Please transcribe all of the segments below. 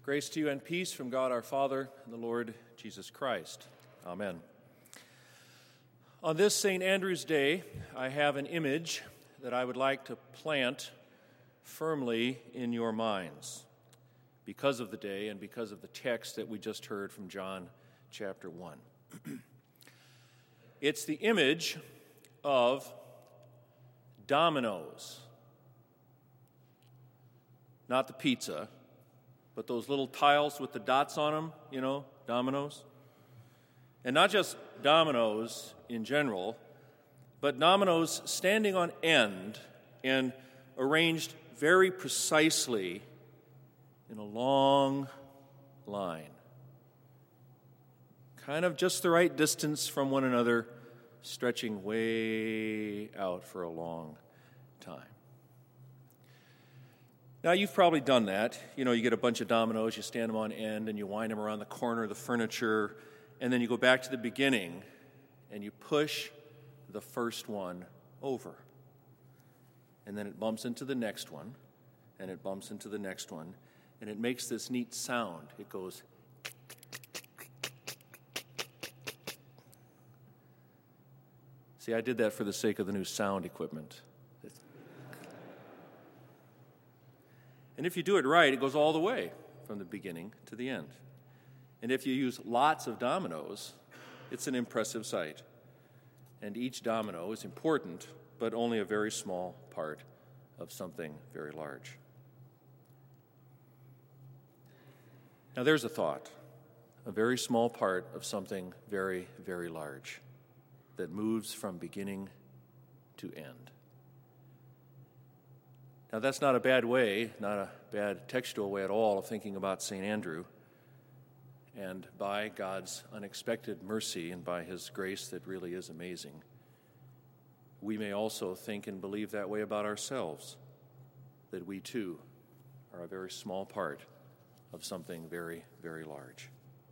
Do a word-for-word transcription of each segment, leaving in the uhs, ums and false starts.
Grace to you and peace from God our Father and the Lord Jesus Christ. Amen. On this Saint Andrew's Day, I have an image that I would like to plant firmly in your minds because of the day and because of the text that we just heard from John chapter one. It's the image of dominoes. Not the pizza, but those little tiles with the dots on them, you know, dominoes. And not just dominoes in general, but dominoes standing on end and arranged very precisely in a long line. Kind of just the right distance from one another, stretching way out for a long time. Now, you've probably done that. You know, you get a bunch of dominoes, you stand them on end, and you wind them around the corner of the furniture, and then you go back to the beginning, and you push the first one over. And then it bumps into the next one, and it bumps into the next one, and it makes this neat sound. It goes... See, I did that for the sake of the new sound equipment. And if you do it right, it goes all the way from the beginning to the end. And if you use lots of dominoes, it's an impressive sight. And each domino is important, but only a very small part of something very large. Now there's a thought, a very small part of something very, very large that moves from beginning to end. Now, that's not a bad way, not a bad textual way at all of thinking about Saint Andrew. And by God's unexpected mercy and by his grace that really is amazing, we may also think and believe that way about ourselves, that we too are a very small part of something very, very large.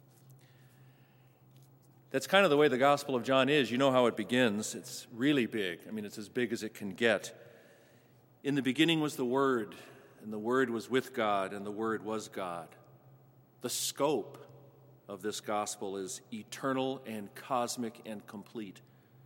That's kind of the way the Gospel of John is. You know how it begins. It's really big. I mean, it's as big as it can get. In the beginning was the Word, and the Word was with God, and the Word was God. The scope of this gospel is eternal and cosmic and complete.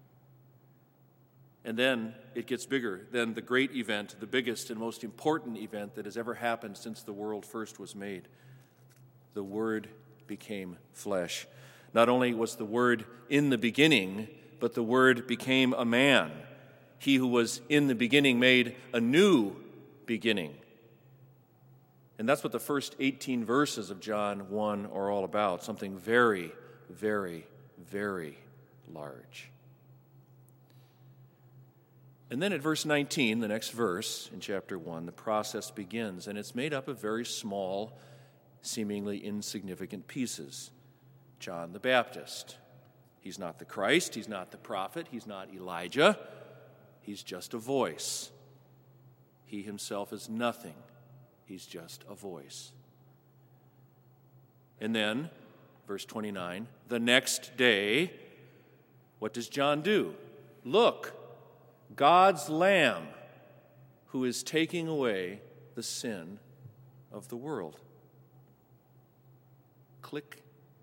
And then it gets bigger than the great event, the biggest and most important event that has ever happened since the world first was made. The Word became flesh. Not only was the Word in the beginning, but the Word became a man. He who was in the beginning made a new beginning. And that's what the first eighteen verses of John one are all about, something very, very, very large. And then at verse nineteen, the next verse in chapter one, the process begins, and it's made up of very small, seemingly insignificant pieces. John the Baptist. He's not the Christ, he's not the prophet, he's not Elijah. He's just a voice. He himself is nothing. He's just a voice. And then, verse twenty-nine, the next day, what does John do? Look, God's Lamb, who is taking away the sin of the world. Click.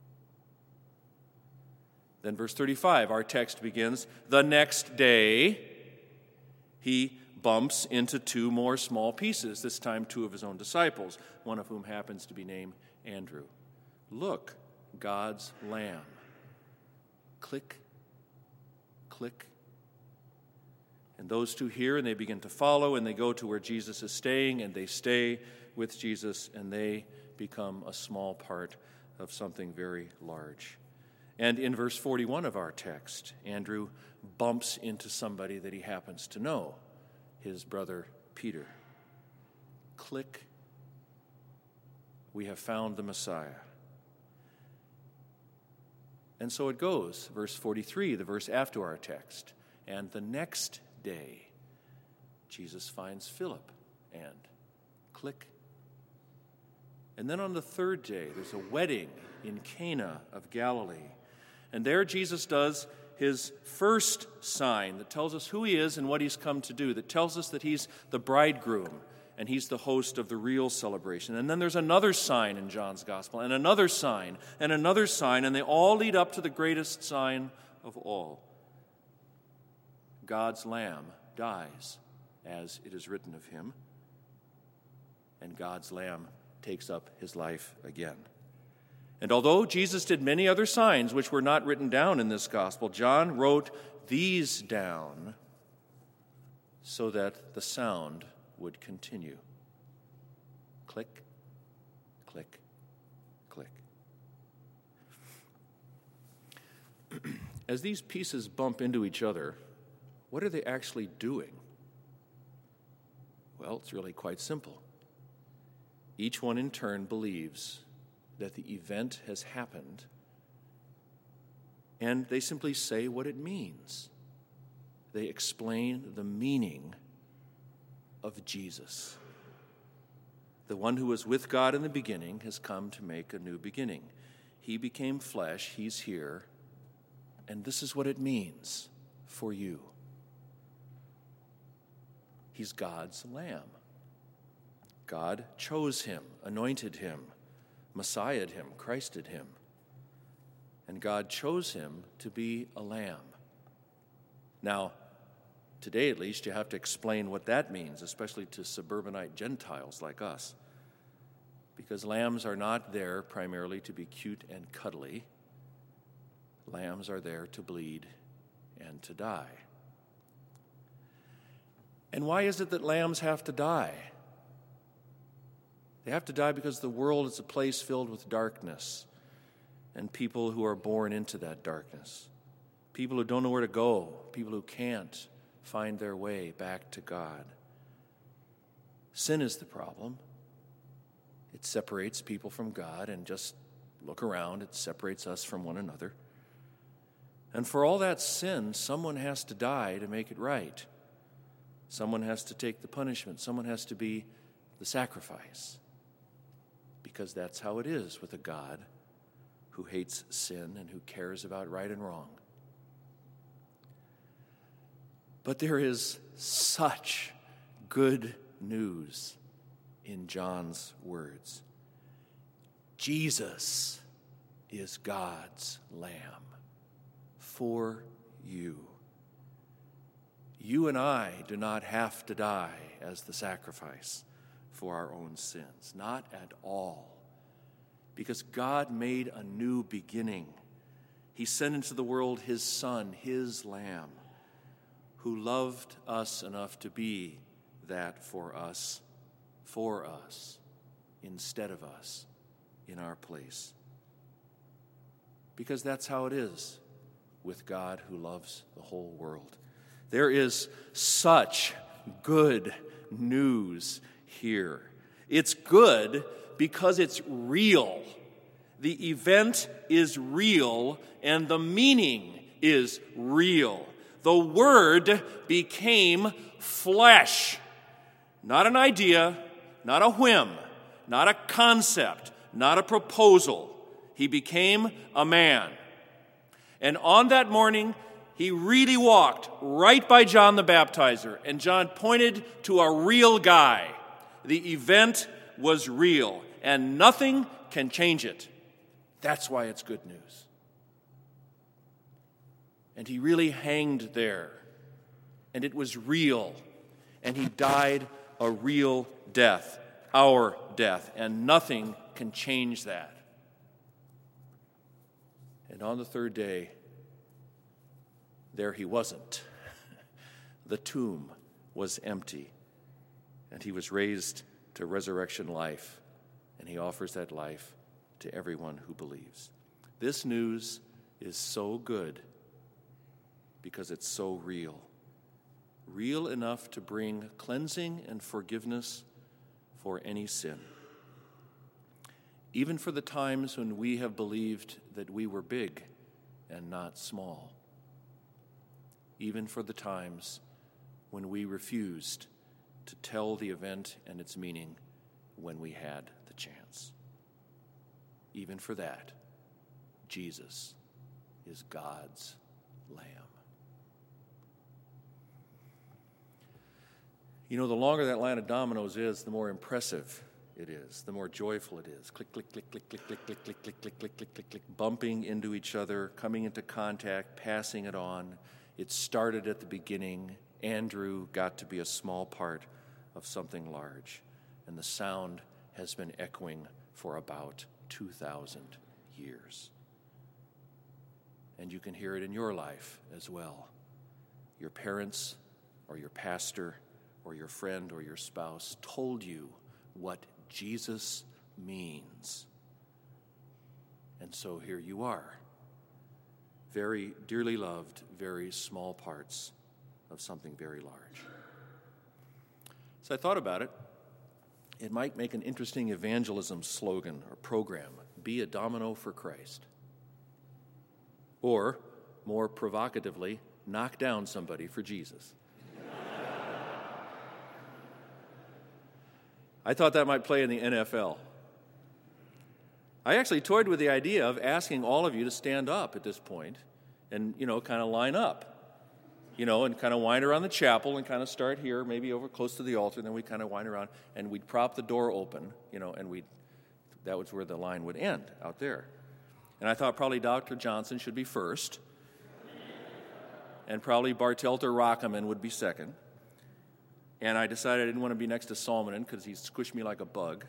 Then verse thirty-five, our text begins, the next day, he bumps into two more small pieces, this time two of his own disciples, one of whom happens to be named Andrew. Look, God's Lamb. Click, click. And those two hear, and they begin to follow, and they go to where Jesus is staying, and they stay with Jesus, and they become a small part of something very large. And in verse forty-one of our text, Andrew bumps into somebody that he happens to know, his brother Peter. Click. We have found the Messiah. And so it goes, verse forty-three, the verse after our text. And the next day, Jesus finds Philip, and click. And then on the third day, there's a wedding in Cana of Galilee. And there Jesus does his first sign that tells us who he is and what he's come to do, that tells us that he's the bridegroom and he's the host of the real celebration. And then there's another sign in John's gospel, and another sign, and another sign, and they all lead up to the greatest sign of all. God's Lamb dies, as it is written of him, and God's Lamb takes up his life again. And although Jesus did many other signs which were not written down in this gospel, John wrote these down so that the sound would continue. Click, click, click. As these pieces bump into each other, what are they actually doing? Well, it's really quite simple. Each one in turn believes that the event has happened, and they simply say what it means. They explain the meaning of Jesus. The one who was with God in the beginning has come to make a new beginning. He became flesh, he's here, and this is what it means for you. He's God's Lamb. God chose him, anointed him, Messiahed him, Christed him. And God chose him to be a lamb. Now, today at least, you have to explain what that means, especially to suburbanite Gentiles like us. Because lambs are not there primarily to be cute and cuddly. Lambs are there to bleed and to die. And why is it that lambs have to die? They have to die because the world is a place filled with darkness and people who are born into that darkness. People who don't know where to go, people who can't find their way back to God. Sin is the problem. It separates people from God, and just look around, it separates us from one another. And for all that sin, someone has to die to make it right. Someone has to take the punishment. Someone has to be the sacrifice. Because that's how it is with a God who hates sin and who cares about right and wrong. But there is such good news in John's words. Jesus is God's Lamb for you. You and I do not have to die as the sacrifice for our own sins. Not at all. Because God made a new beginning. He sent into the world his Son, his Lamb, who loved us enough to be that for us, for us, instead of us, in our place. Because that's how it is with God who loves the whole world. There is such good news here. It's good because it's real. The event is real, and the meaning is real. The Word became flesh. Not an idea, not a whim, not a concept, not a proposal. He became a man. And on that morning, he really walked right by John the Baptizer, and John pointed to a real guy. The event was real, and nothing can change it. That's why it's good news. And he really hanged there, and it was real, and he died a real death, our death, and nothing can change that. And on the third day, there he wasn't. The tomb was empty, and he was raised to resurrection life, and he offers that life to everyone who believes. This news is so good because it's so real. Real enough to bring cleansing and forgiveness for any sin. Even for the times when we have believed that we were big and not small. Even for the times when we refused to tell the event and its meaning when we had the chance. Even for that, Jesus is God's Lamb. You know, the longer that line of dominoes is, the more impressive it is, the more joyful it is. Click, click, click, click, click, click, click, click, click, click, click, click, click, click, bumping into each other, coming into contact, passing it on. It started at the beginning. Andrew got to be a small part of something large, and the sound has been echoing for about two thousand years. And you can hear it in your life as well. Your parents or your pastor or your friend or your spouse told you what Jesus means. And so here you are, very dearly loved, very small parts of something very large. So I thought about it. It might make an interesting evangelism slogan or program, be a domino for Christ. Or, more provocatively, knock down somebody for Jesus. I thought that might play in the N F L. I actually toyed with the idea of asking all of you to stand up at this point and, you know, kind of line up, you know, and kind of wind around the chapel and kind of start here, maybe over close to the altar, and then we kind of wind around, and we'd prop the door open, you know, and we'd, that was where the line would end, out there. And I thought probably Doctor Johnson should be first, and probably Bartelter Rockeman would be second. And I decided I didn't want to be next to Salmonen because he squished me like a bug.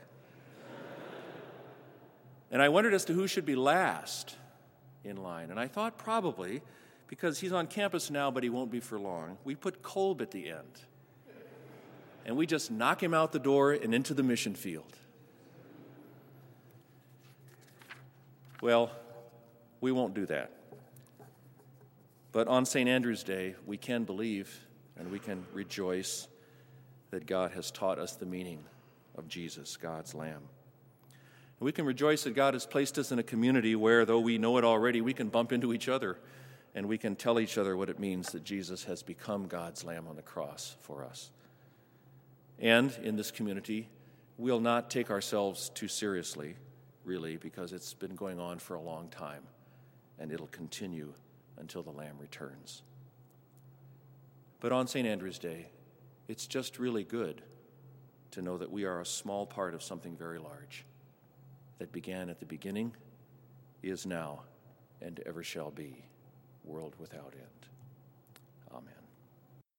And I wondered as to who should be last in line. And I thought probably, because he's on campus now, but he won't be for long, we put Kolb at the end. And we just knock him out the door and into the mission field. Well, we won't do that. But on Saint Andrew's Day, we can believe and we can rejoice that God has taught us the meaning of Jesus, God's Lamb. And we can rejoice that God has placed us in a community where, though we know it already, we can bump into each other and we can tell each other what it means that Jesus has become God's Lamb on the cross for us. And in this community, we'll not take ourselves too seriously, really, because it's been going on for a long time, and it'll continue until the Lamb returns. But on Saint Andrew's Day, it's just really good to know that we are a small part of something very large that began at the beginning, is now, and ever shall be, world without end.